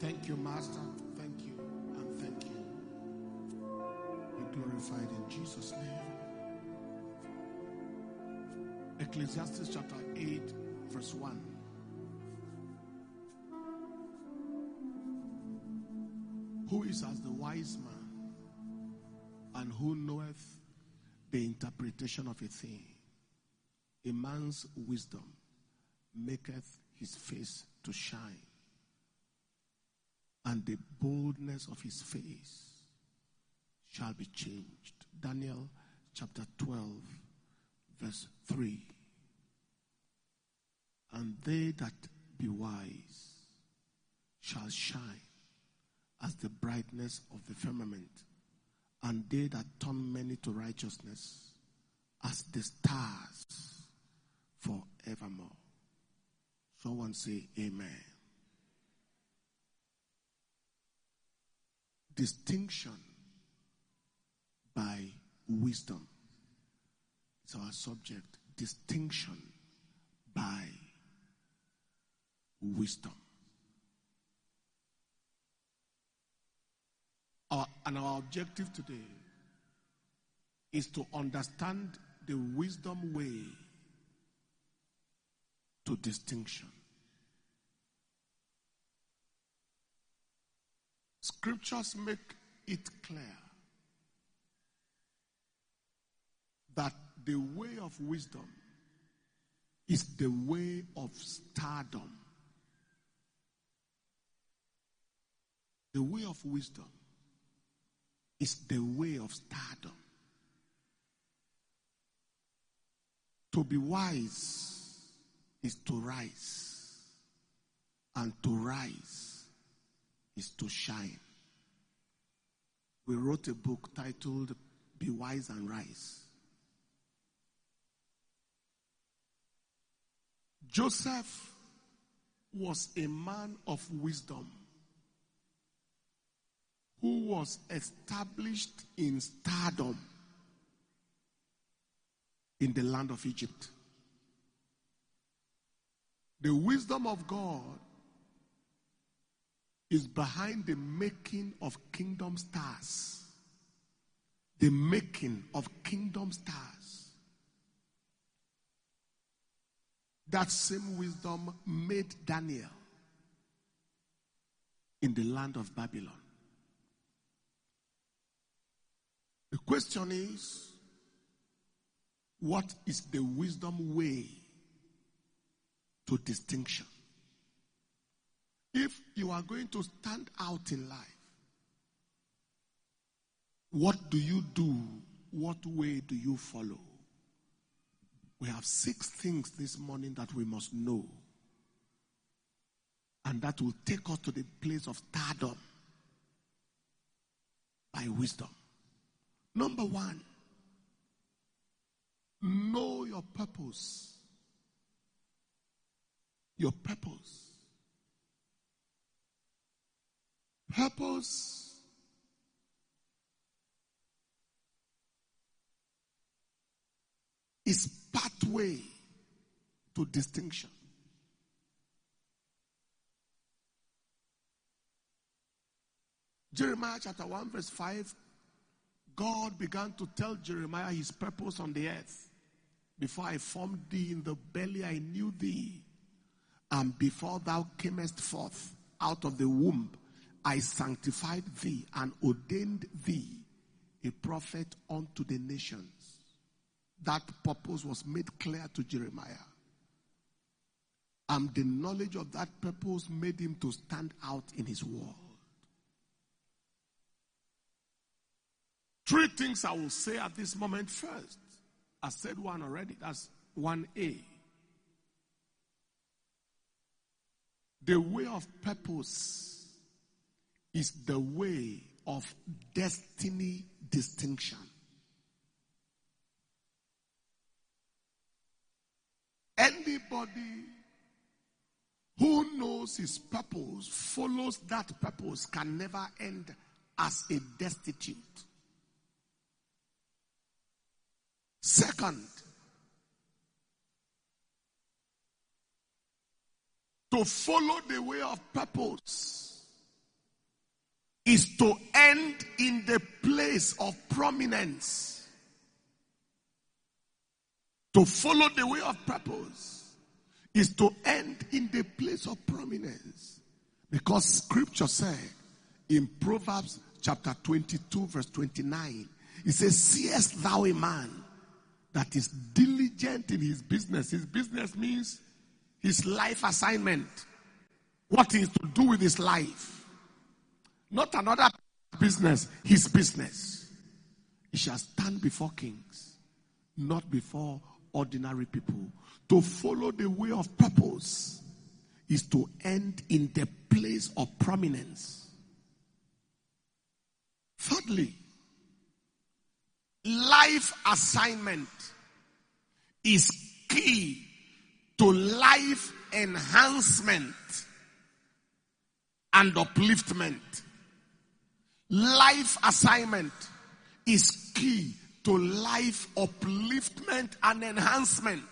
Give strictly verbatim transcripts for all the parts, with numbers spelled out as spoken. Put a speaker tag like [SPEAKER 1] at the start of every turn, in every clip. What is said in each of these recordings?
[SPEAKER 1] Thank you, Master. Thank you and thank you. Be glorified in Jesus' name. Ecclesiastes chapter eight, verse one. Who is as the wise man, and who knoweth the interpretation of a thing? A man's wisdom maketh his face to shine, and the boldness of his face shall be changed. Daniel chapter twelve, verse three. And they that be wise shall shine as the brightness of the firmament, and they that turn many to righteousness as the stars forevermore. Someone say amen. Distinction by wisdom is our subject. Distinction by wisdom. Our, and our objective today is to understand the wisdom way to distinction. Scriptures make it clear that the way of wisdom is the way of stardom. The way of wisdom is the way of stardom. To be wise is to rise, and to rise is to shine. We wrote a book titled Be Wise and Rise. Joseph was a man of wisdom who was established in stardom in the land of Egypt. The wisdom of God is behind the making of kingdom stars. The making of kingdom stars. That same wisdom made Daniel in the land of Babylon. The question is, what is the wisdom way to distinction? If you are going to stand out in life, what do you do? What way do you follow? We have six things this morning that we must know. And that will take us to the place of stardom by wisdom. Number one, know your purpose. Your purpose. Purpose is pathway to distinction. Jeremiah chapter one verse five, God began to tell Jeremiah his purpose on the earth. Before I formed thee in the belly, I knew thee. And before thou camest forth out of the womb, I sanctified thee and ordained thee a prophet unto the nations. That purpose was made clear to Jeremiah. And the knowledge of that purpose made him to stand out in his world. Three things I will say at this moment. First, I said one already. That's one A. The way of purpose is the way of destiny distinction. Anybody who knows his purpose, follows that purpose, can never end as a destitute. Second, to follow the way of purpose is to end in the place of prominence. To follow the way of purpose is to end in the place of prominence. Because scripture said in Proverbs chapter twenty-two verse twenty-nine, it says, seest thou a man that is diligent in his business? His business means his life assignment. What he is to do with his life. Not another business, his business. He shall stand before kings, not before ordinary people. To follow the way of purpose is to end in the place of prominence. Thirdly, life assignment is key to life enhancement and upliftment. Life assignment is key to life upliftment and enhancement.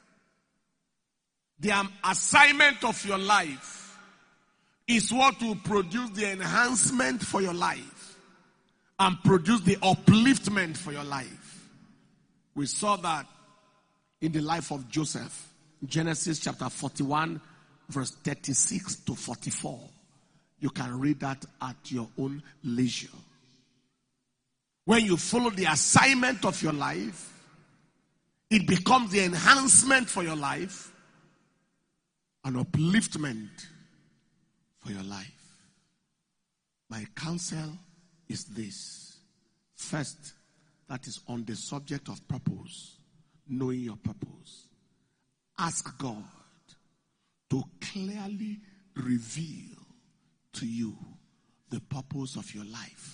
[SPEAKER 1] The assignment of your life is what will produce the enhancement for your life and produce the upliftment for your life. We saw that in the life of Joseph, Genesis chapter forty-one, verse thirty-six to forty-four. You can read that at your own leisure. When you follow the assignment of your life, it becomes the enhancement for your life and upliftment for your life. My counsel is this. First, that is on the subject of purpose, knowing your purpose. Ask God to clearly reveal to you the purpose of your life.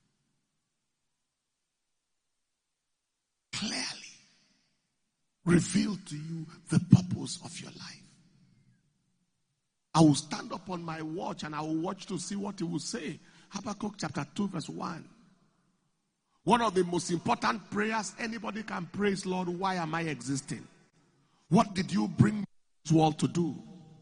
[SPEAKER 1] Clearly reveal to you the purpose of your life. I will stand up on my watch and I will watch to see what he will say. Habakkuk chapter two verse one. One of the most important prayers anybody can pray is, Lord, why am I existing? What did you bring this world to do?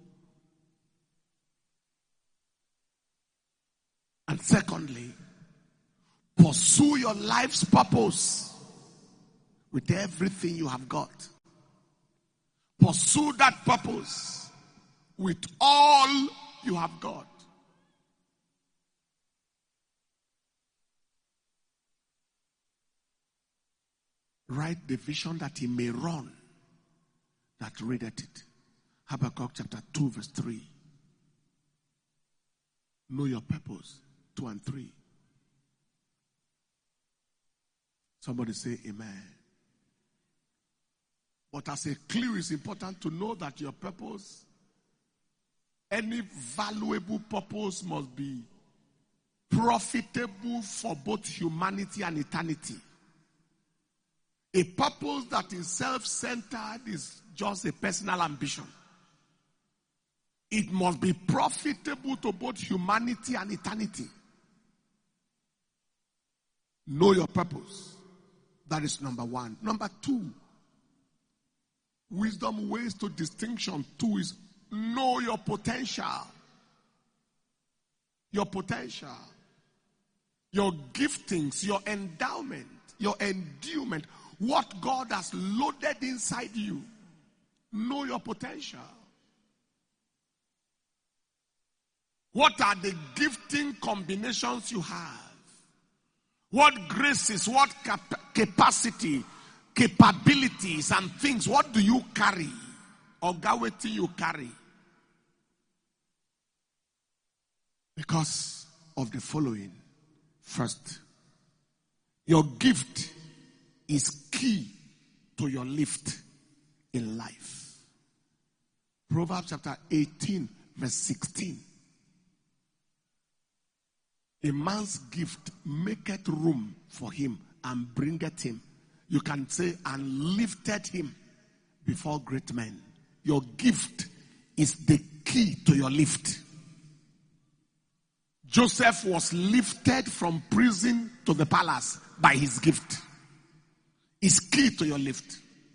[SPEAKER 1] And secondly, pursue your life's purpose with everything you have got. Pursue that purpose with all you have got. Write the vision that he may run that readeth it. Habakkuk chapter two verse three. Know your purpose. two and three. Somebody say amen. But as a clue, it's important to know that your purpose, any valuable purpose, must be profitable for both humanity and eternity. A purpose that is self-centered is just a personal ambition. It must be profitable to both humanity and eternity. Know your purpose. That is number one. Number two, wisdom ways to distinction. Two is know your potential. Your potential. Your giftings, your endowment, your endowment. What God has loaded inside you. Know your potential. What are the gifting combinations you have? What graces, what cap- capacity, capabilities and things, what do you carry? Or gaweti you carry? Because of the following. First, your gift is key to your lift in life. Proverbs chapter eighteen verse sixteen. A man's gift maketh room for him and bringeth him. You can say, and lifted him before great men. Your gift is the key to your lift. Joseph was lifted from prison to the palace by his gift. It's key to your lift.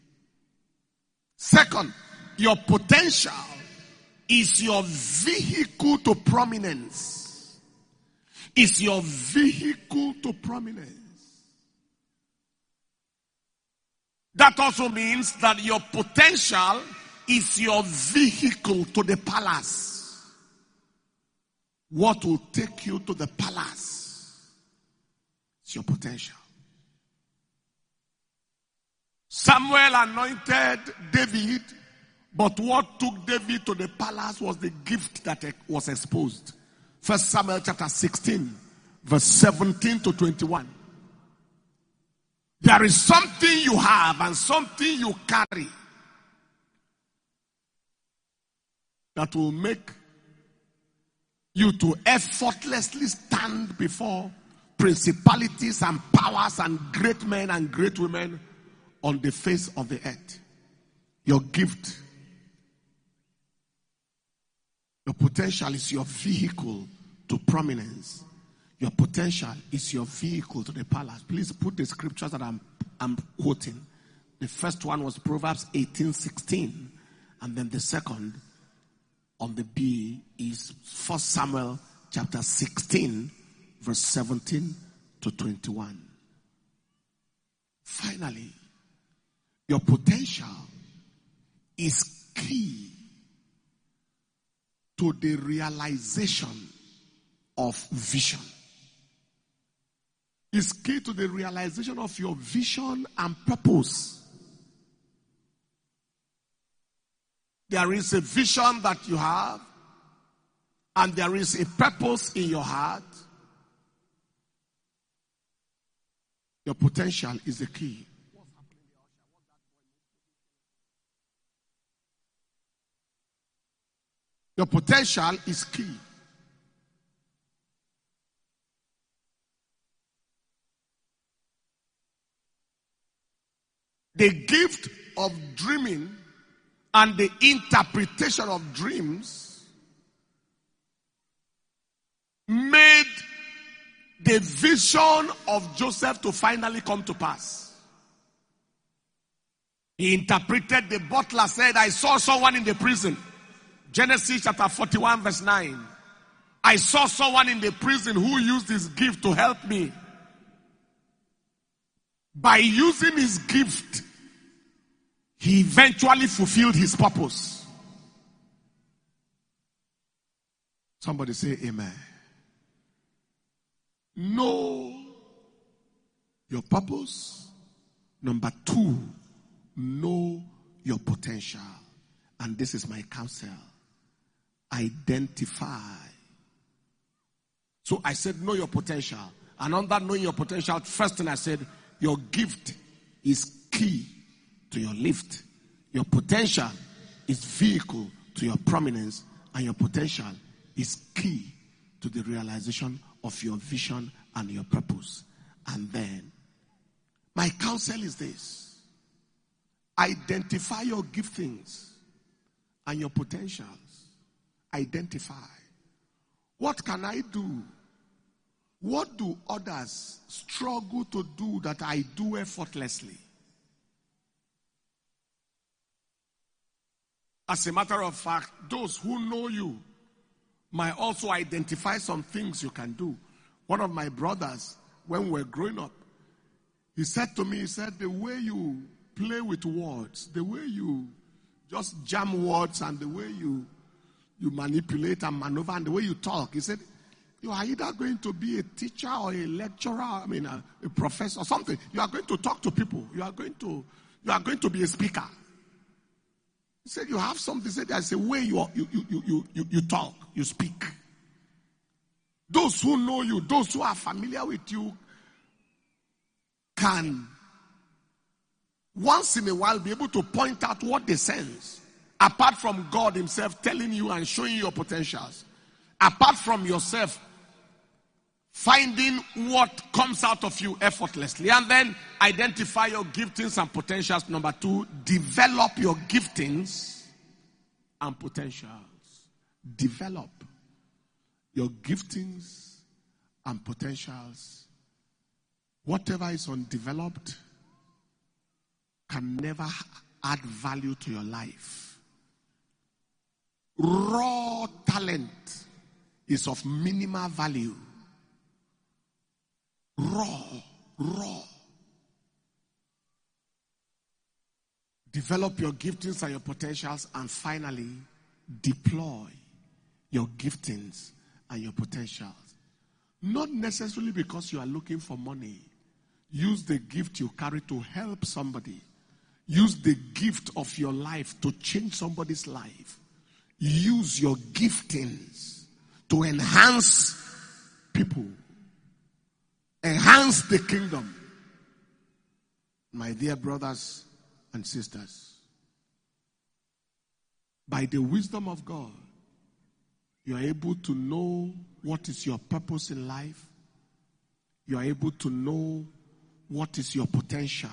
[SPEAKER 1] Second, your potential is your vehicle to prominence. is your vehicle to prominence. That also means that your potential is your vehicle to the palace. What will take you to the palace is your potential. Samuel anointed David, but what took David to the palace was the gift that was exposed. First Samuel chapter sixteen, verse seventeen to twenty-one. There is something you have and something you carry that will make you to effortlessly stand before principalities and powers and great men and great women on the face of the earth. Your gift, your potential is your vehicle to prominence. Your potential is your vehicle to the palace. Please put the scriptures that I'm, I'm quoting. The first one was Proverbs eighteen sixteen. And then the second on the B is First Samuel chapter sixteen, verse seventeen to twenty-one. Finally, your potential is key to the realization of vision. Is key to the realization of your vision and purpose. There is a vision that you have, and there is a purpose in your heart. Your potential is the key. Your potential is key. The gift of dreaming and the interpretation of dreams made the vision of Joseph to finally come to pass. He interpreted, the butler said, I saw someone in the prison. Genesis chapter forty-one verse nine. I saw someone in the prison who used his gift to help me. By using his gift, he eventually fulfilled his purpose. Somebody say amen. Know your purpose. Number two, know your potential. And this is my counsel. Identify. So I said, know your potential. And under knowing your potential, first thing I said, your gift is key to your lift. Your potential is vehicle to your prominence. And your potential is key to the realization of your vision and your purpose. And then, my counsel is this. Identify your giftings and your potentials. Identify. What can I do? What do others struggle to do that I do effortlessly? As a matter of fact, those who know you might also identify some things you can do. One of my brothers, when we were growing up, he said to me, he said, the way you play with words, the way you just jam words and the way you, you manipulate and maneuver and the way you talk, he said, you are either going to be a teacher or a lecturer, I mean a, a professor or something. You are going to talk to people. You are going to, you are going to be a speaker. He said, you have something. He said, there's a way you, are, you, you, you, you, you talk, you speak. Those who know you, those who are familiar with you, can once in a while be able to point out what they sense, apart from God himself telling you and showing you your potentials, apart from yourself finding what comes out of you effortlessly, and then identify your giftings and potentials. Number two, develop your giftings and potentials. Develop your giftings and potentials. Whatever is undeveloped can never add value to your life. Raw talent is of minimal value Raw, raw. Develop your giftings and your potentials, and finally, deploy your giftings and your potentials. Not necessarily because you are looking for money. Use the gift you carry to help somebody. Use the gift of your life to change somebody's life. Use your giftings to enhance people. Enhance the kingdom. My dear brothers and sisters, by the wisdom of God, you are able to know what is your purpose in life. You are able to know what is your potential.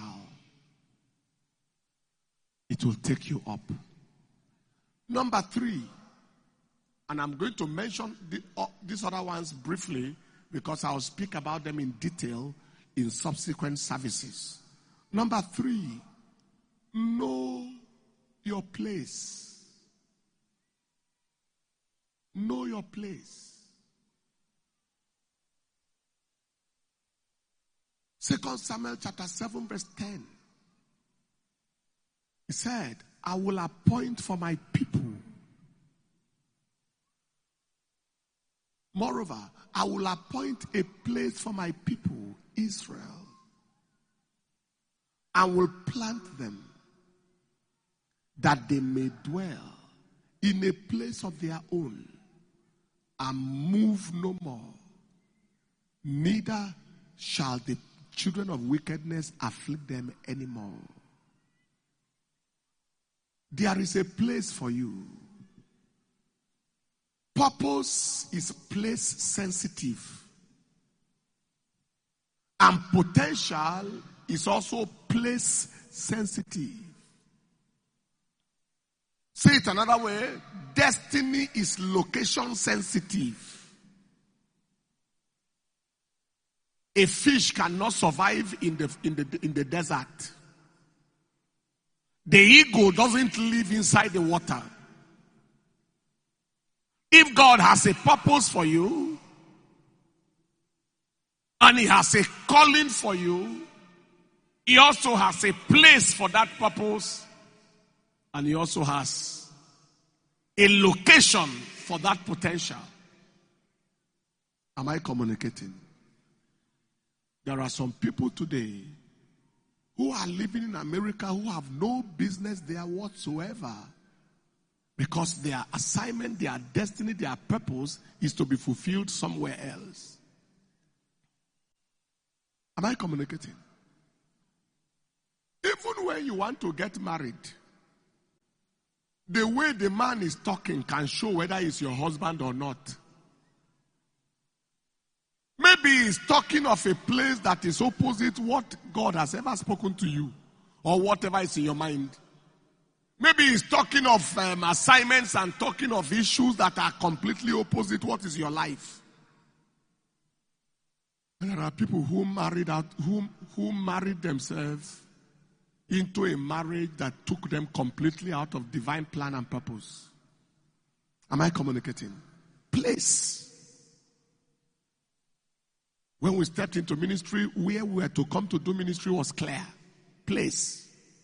[SPEAKER 1] It will take you up. Number three, and I'm going to mention the, uh, these other ones briefly because I'll speak about them in detail in subsequent services. Number three, know your place. Know your place. Second Samuel chapter seven verse ten. He said, I will appoint for my people. Moreover, I will appoint a place for my people, Israel, and will plant them, that they may dwell in a place of their own, and move no more. Neither shall the children of wickedness afflict them anymore. There is a place for you. Purpose is place sensitive. And potential is also place sensitive. Say it another way, destiny is location sensitive. A fish cannot survive in the, in the, in the desert. The eagle doesn't live inside the water. If God has a purpose for you, and He has a calling for you, He also has a place for that purpose, and He also has a location for that potential. Am I communicating? There are some people today who are living in America who have no business there whatsoever, because their assignment, their destiny, their purpose is to be fulfilled somewhere else. Am I communicating? Even when you want to get married, the way the man is talking can show whether he's your husband or not. Maybe he's talking of a place that is opposite what God has ever spoken to you, or whatever is in your mind. Maybe he's talking of um, assignments and talking of issues that are completely opposite what is your life. And there are people who married out, who, who married themselves into a marriage that took them completely out of divine plan and purpose. Am I communicating? Place. When we stepped into ministry, where we were to come to do ministry was clear. Place.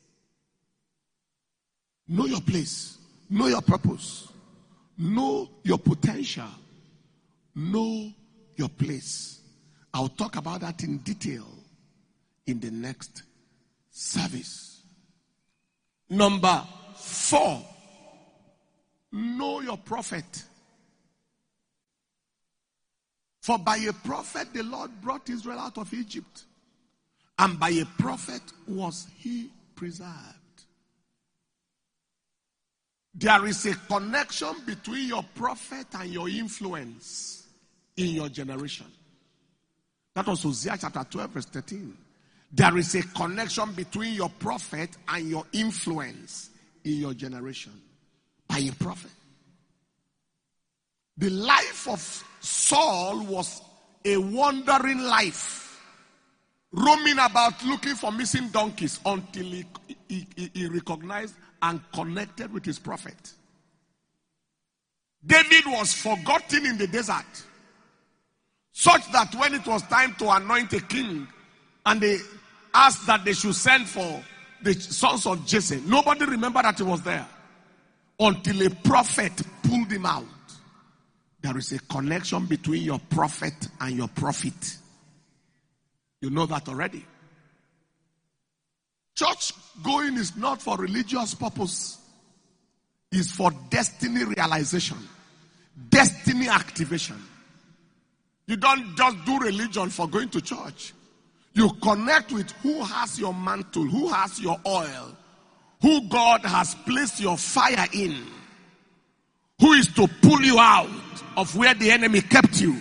[SPEAKER 1] Know your place. Know your purpose. Know your potential. Know your place. I'll talk about that in detail in the next service. Number four, know your prophet. For by a prophet the Lord brought Israel out of Egypt, and by a prophet was he preserved. There is a connection between your prophet and your influence in your generation. That was Hosea chapter twelve verse thirteen. There is a connection between your prophet and your influence in your generation. By a prophet. The life of Saul was a wandering life, roaming about looking for missing donkeys until he, he, he, he recognized and connected with his prophet. David was forgotten in the desert. Such that when it was time to anoint a king, and they asked that they should send for the sons of Jesse, nobody remembered that he was there until a prophet pulled him out. There is a connection between your prophet and your prophet. You know that already. Church going is not for religious purpose. It's for destiny realization, destiny activation. You don't just do religion for going to church. You connect with who has your mantle, who has your oil, who God has placed your fire in, who is to pull you out of where the enemy kept you.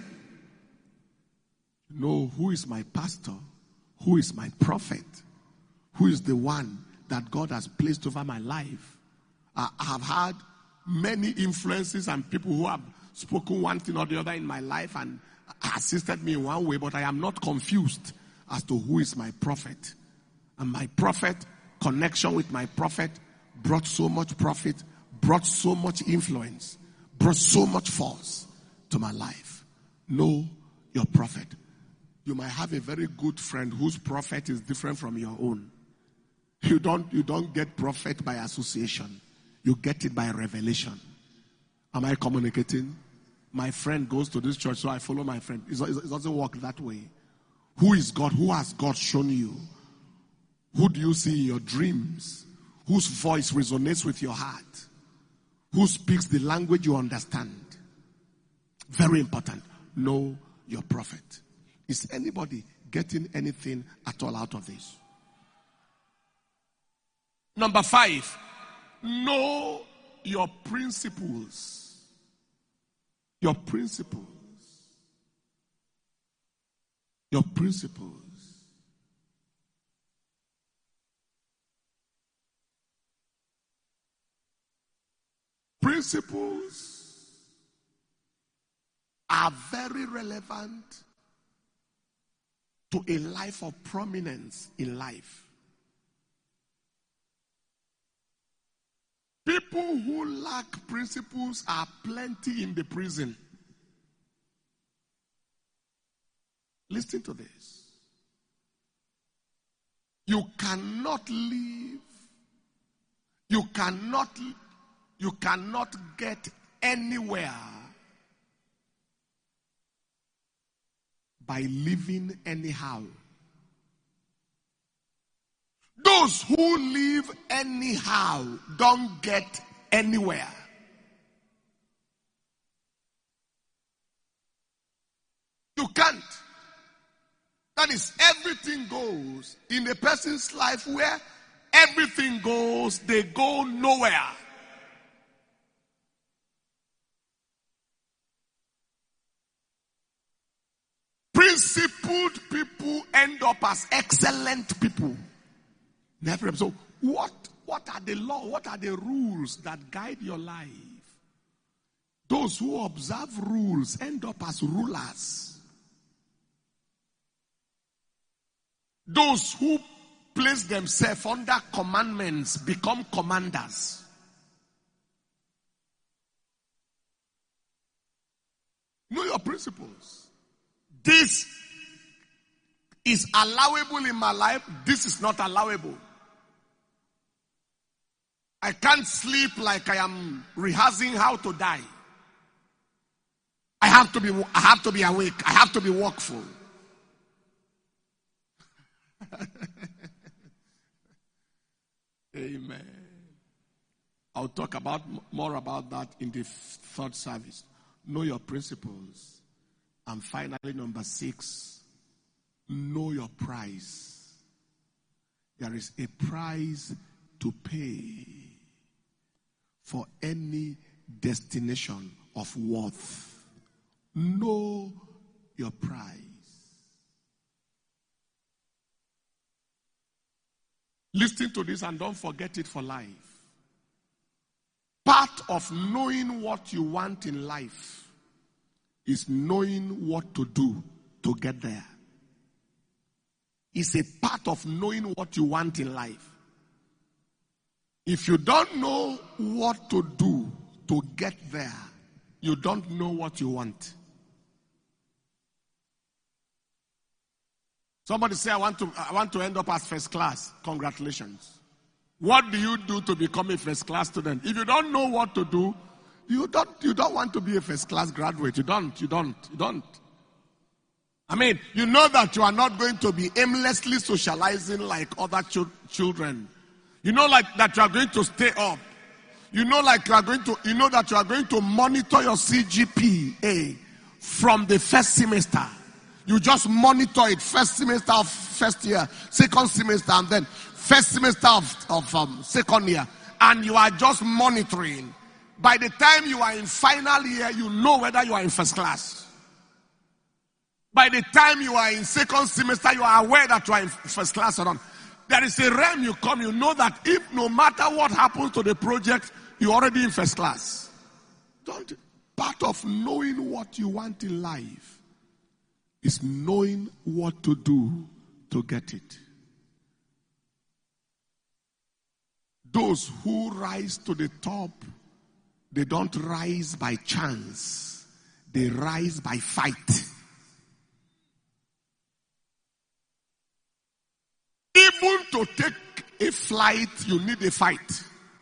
[SPEAKER 1] Know who is my pastor, who is my prophet, who is the one that God has placed over my life. I have had many influences and people who have spoken one thing or the other in my life and assisted me in one way, but I am not confused as to who is my prophet. And my prophet, connection with my prophet, brought so much profit, brought so much influence, brought so much force to my life. Know your prophet. You might have a very good friend whose prophet is different from your own. You don't, you don't get prophet by association. You get it by revelation. Am I communicating? My friend goes to this church, so I follow my friend. It doesn't work that way. Who is God? Who has God shown you? Who do you see in your dreams? Whose voice resonates with your heart? Who speaks the language you understand? Very important. Know your prophet. Is anybody getting anything at all out of this? Number five, know your principles. Your principles. Your principles. Principles are very relevant to a life of prominence in life. People who lack principles are plenty in the prison. Listen to this. You cannot live, you cannot, you cannot get anywhere by living anyhow. Those who live anyhow don't get anywhere. You can't. That is, everything goes in a person's life where everything goes, they go nowhere. Principled people end up as excellent people. So what, what are the law? What are the rules that guide your life? Those who observe rules end up as rulers. Those who place themselves under commandments become commanders. Know your principles. This is allowable in my life. This is not allowable. I can't sleep like I am rehearsing how to die. I have to be, I have to be awake. I have to be wakeful. Amen. I'll talk about more about that in the third service. Know your principles. And finally, number six, know your price. There is a price to pay for any destination of worth. Know your price. Listen to this and don't forget it for life. Part of knowing what you want in life is knowing what to do to get there. It's a part of knowing what you want in life. If you don't know what to do to get there, you don't know what you want. Somebody say, I want to, I want to end up as first class. Congratulations. What do you do to become a first class student? If you don't know what to do, you don't, you don't want to be a first class graduate. You don't, you don't, you don't. I mean, you know that you are not going to be aimlessly socializing like other ch- children. You know like that you are going to stay up. You know like you are going to, you know that you are going to monitor your C G P A from the first semester. You just monitor it first semester of first year, second semester, and then first semester of, of um, second year. And you are just monitoring. By the time you are in final year, you know whether you are in first class. By the time you are in second semester, you are aware that you are in first class or not. There is a realm you come, you know that if no matter what happens to the project, you're already in first class. Don't, part of knowing what you want in life is knowing what to do to get it. Those who rise to the top, they don't rise by chance. They rise by fight. Even to take a flight, you need a fight.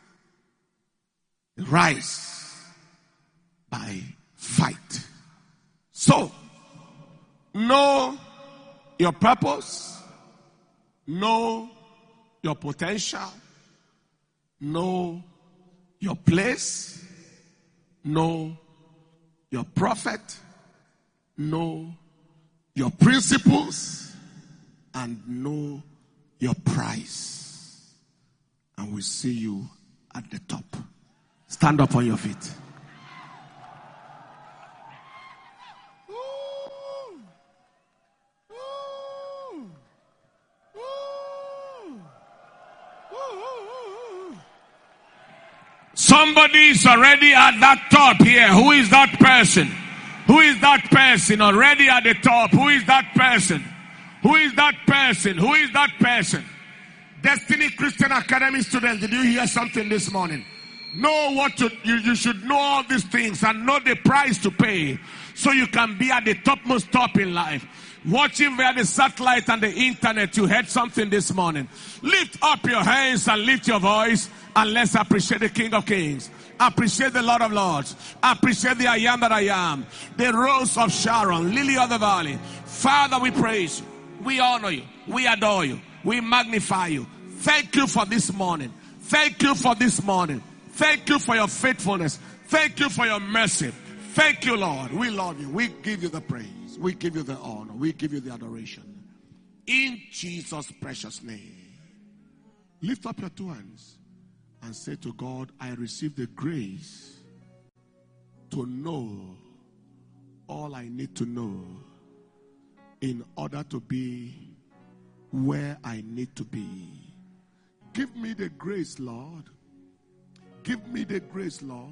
[SPEAKER 1] Rise by fight. So, know your purpose. Know your potential. Know your place. Know your prophet. Know your principles. And know your price. And we see you at the top. Stand up on your feet.
[SPEAKER 2] Somebody is already at that top here. Who is that person? Who is that person already at the top? Who is that person? Who is that person? Who is that person? Destiny Christian Academy students, did you hear something this morning? Know what to, you, you should know all these things and know the price to pay so you can be at the topmost top in life. Watching via the satellite and the internet, you heard something this morning. Lift up your hands and lift your voice and let's appreciate the King of Kings. Appreciate the Lord of Lords. Appreciate the I am that I am. The Rose of Sharon, Lily of the Valley. Father, we praise you. We honor you. We adore you. We magnify you. Thank you for this morning. Thank you for this morning. Thank you for your faithfulness. Thank you for your mercy. Thank you, Lord. We love you. We give you the praise. We give you the honor. We give you the adoration. In Jesus' precious name. Lift up your two hands and say to God, I receive the grace to know all I need to know in order to be where I need to be. Give me the grace, Lord. Give me the grace, Lord,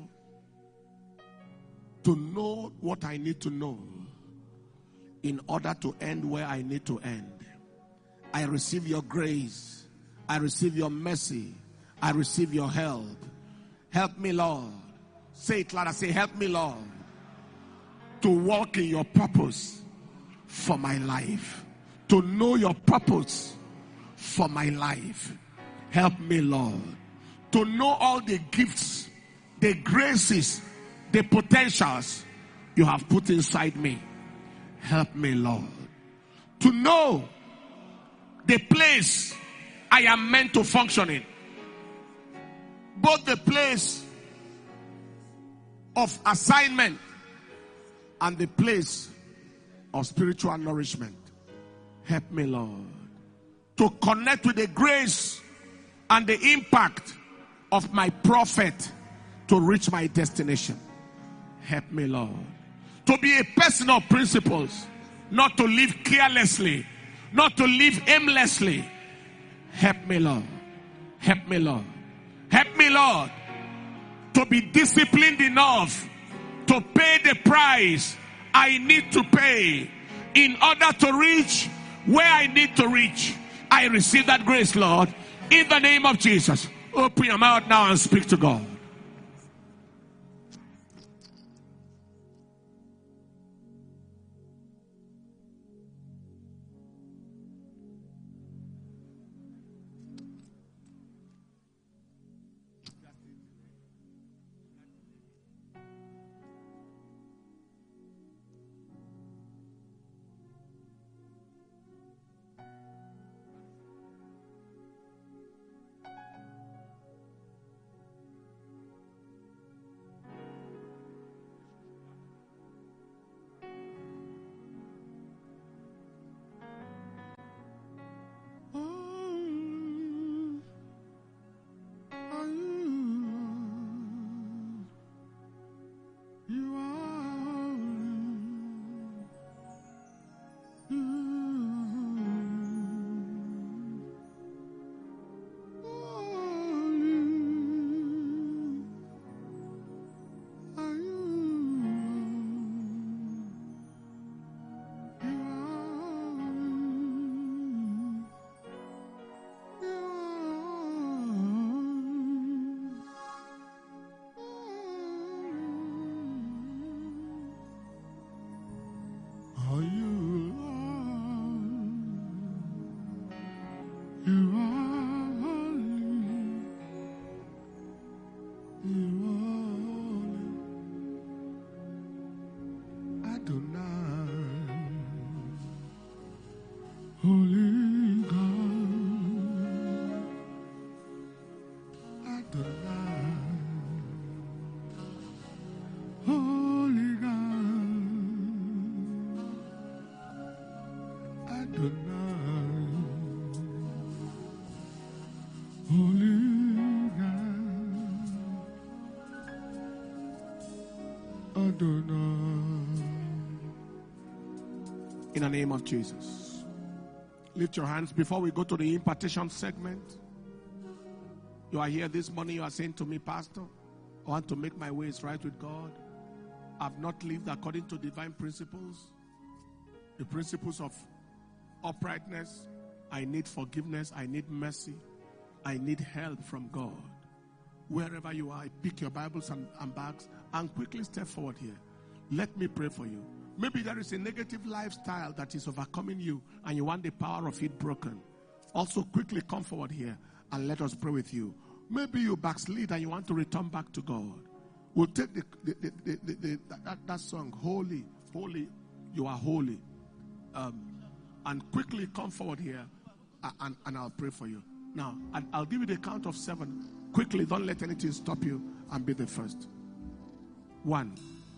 [SPEAKER 2] to know what I need to know in order to end where I need to end. I receive your grace. I receive your mercy. I receive your help. Help me, Lord. Say it loud. I say, help me, Lord, to walk in your purpose for my life. To know your purpose for my life. Help me, Lord, to know all the gifts, the graces, the potentials you have put inside me. Help me, Lord, to know the place I am meant to function in. Both the place of assignment and the place of spiritual nourishment. Help me, Lord, to connect with the grace and the impact of my prophet to reach my destination. Help me, Lord, to be a person of principles, not to live carelessly, not to live aimlessly. Help me, Lord. Help me, Lord. Help me, Lord, to be disciplined enough to pay the price I need to pay in order to reach where I need to reach. I receive that grace, Lord, in the name of Jesus. Open your mouth now and speak to God.
[SPEAKER 1] You are in the name of Jesus. Lift your hands before we go to the impartation segment. You are here this morning, you are saying to me, Pastor, I want to make my ways right with God. I've not lived according to divine principles, the principles of uprightness. I need forgiveness, I need mercy, I need help from God. Wherever you are, pick your Bibles and, and bags and quickly step forward here. Let me pray for you. Maybe there is a negative lifestyle that is overcoming you and you want the power of it broken. Also quickly come forward here and let us pray with you. Maybe you backslid and you want to return back to God. We'll take the, the, the, the, the, the, that, that song, Holy, Holy, You Are Holy. Um, and quickly come forward here and, and I'll pray for you. Now, I'll give you the count of seven. Quickly, don't let anything stop you and be the first. One.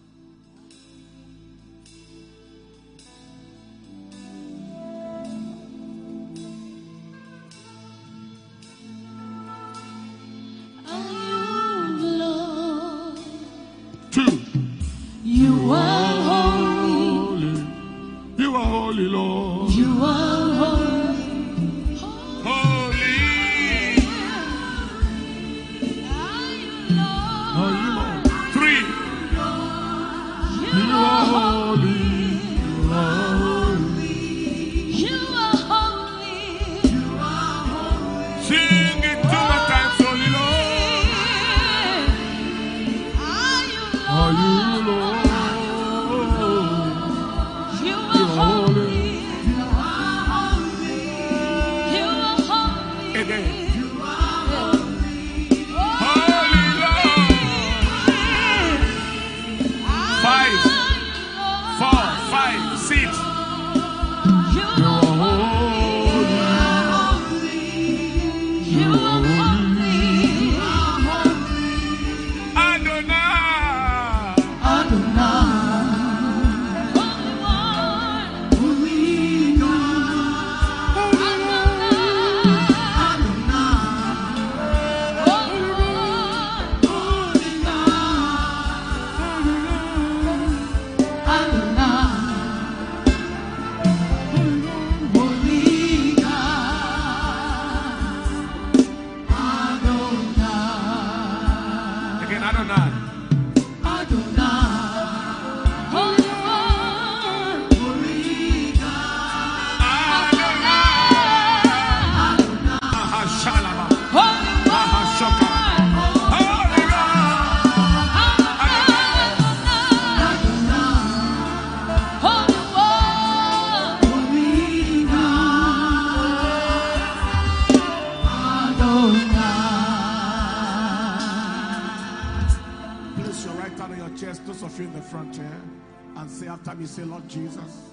[SPEAKER 1] Say, Lord Jesus,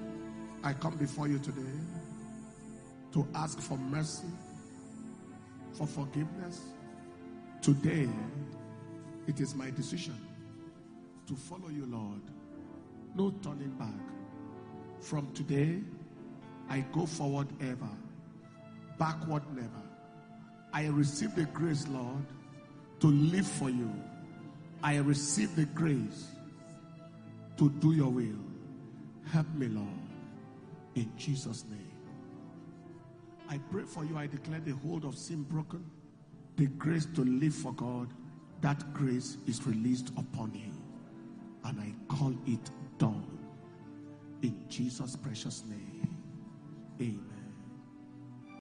[SPEAKER 1] I come before you today to ask for mercy, for forgiveness. Today, it is my decision to follow you, Lord. No turning back. From today, I go forward ever, backward never. I receive the grace, Lord, to live for you. I receive the grace to do your will. Help me, Lord. In Jesus' name. I pray for you. I declare the hold of sin broken. The grace to live for God, that grace is released upon you. And I call it done. In Jesus' precious name. Amen.